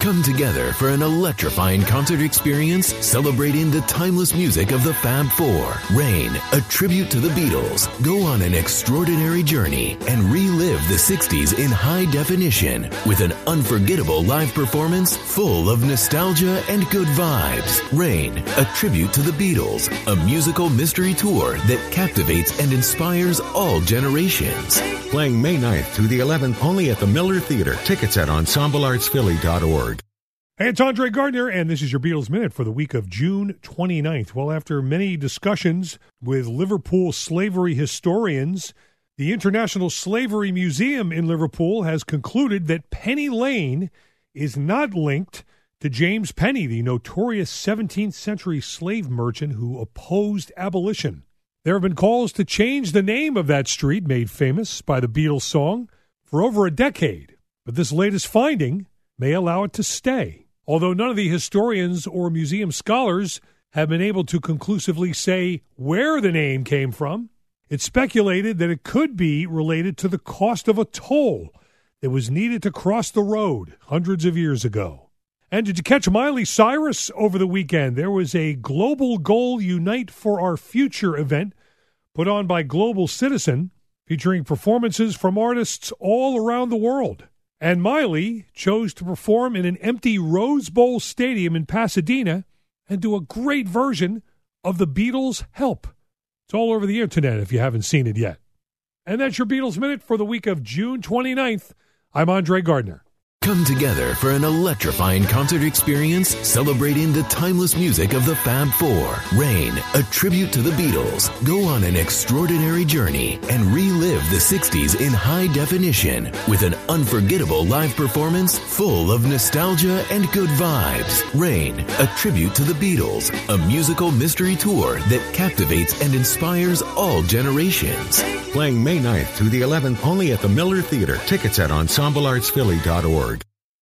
Come together for an electrifying concert experience celebrating the timeless music of the Fab Four. Rain, a tribute to the Beatles. Go on an extraordinary journey and relive the 60s in high definition with an unforgettable live performance full of nostalgia and good vibes. Rain, a tribute to the Beatles. A musical mystery tour that captivates and inspires all generations. Playing May 9th through the 11th only at the Miller Theater. Tickets at ensembleartsphilly.org. Hey, it's Andre Gardner, and this is your Beatles Minute for the week of June 29th. Well, after many discussions with Liverpool slavery historians, the International Slavery Museum in Liverpool has concluded that Penny Lane is not linked to James Penny, the notorious 17th century slave merchant who opposed abolition. There have been calls to change the name of that street, made famous by the Beatles song, for over a decade. But this latest finding may allow it to stay. Although none of the historians or museum scholars have been able to conclusively say where the name came from, it's speculated that it could be related to the cost of a toll that was needed to cross the road hundreds of years ago. And did you catch Miley Cyrus over the weekend? There was a Global Goal Unite for Our Future event put on by Global Citizen, featuring performances from artists all around the world. And Miley chose to perform in an empty Rose Bowl Stadium in Pasadena and do a great version of the Beatles' Help. It's all over the internet if you haven't seen it yet. And that's your Beatles Minute for the week of June 29th. I'm Andre Gardner. Come together for an electrifying concert experience celebrating the timeless music of the Fab Four. Rain, a tribute to the Beatles. Go on an extraordinary journey and relive the 60s in high definition with an unforgettable live performance full of nostalgia and good vibes. Rain, a tribute to the Beatles. A musical mystery tour that captivates and inspires all generations. Playing May 9th through the 11th only at the Miller Theater. Tickets at ensembleartsphilly.org.